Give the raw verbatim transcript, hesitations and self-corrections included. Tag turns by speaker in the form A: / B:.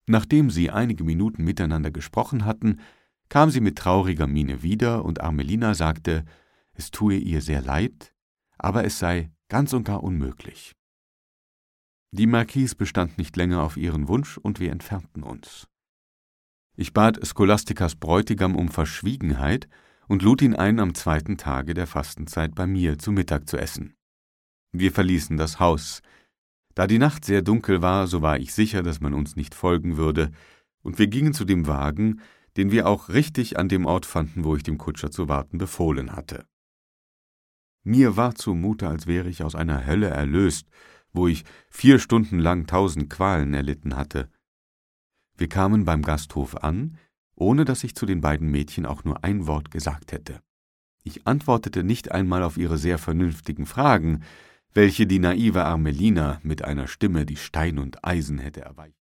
A: Nachdem sie einige Minuten miteinander gesprochen hatten, kam sie mit trauriger Miene wieder, und Armelina sagte, es tue ihr sehr leid, aber es sei ganz und gar unmöglich. Die Marquise bestand nicht länger auf ihren Wunsch, und wir entfernten uns. Ich bat Scholastikas Bräutigam um Verschwiegenheit und lud ihn ein, am zweiten Tage der Fastenzeit bei mir zu Mittag zu essen. Wir verließen das Haus. Da die Nacht sehr dunkel war, so war ich sicher, dass man uns nicht folgen würde, und wir gingen zu dem Wagen, den wir auch richtig an dem Ort fanden, wo ich dem Kutscher zu warten befohlen hatte. Mir war zumute, als wäre ich aus einer Hölle erlöst, wo ich vier Stunden lang tausend Qualen erlitten hatte. Wir kamen beim Gasthof an, ohne dass ich zu den beiden Mädchen auch nur ein Wort gesagt hätte. Ich antwortete nicht einmal auf ihre sehr vernünftigen Fragen, welche die naive Armelina mit einer Stimme, die Stein und Eisen hätte erweicht.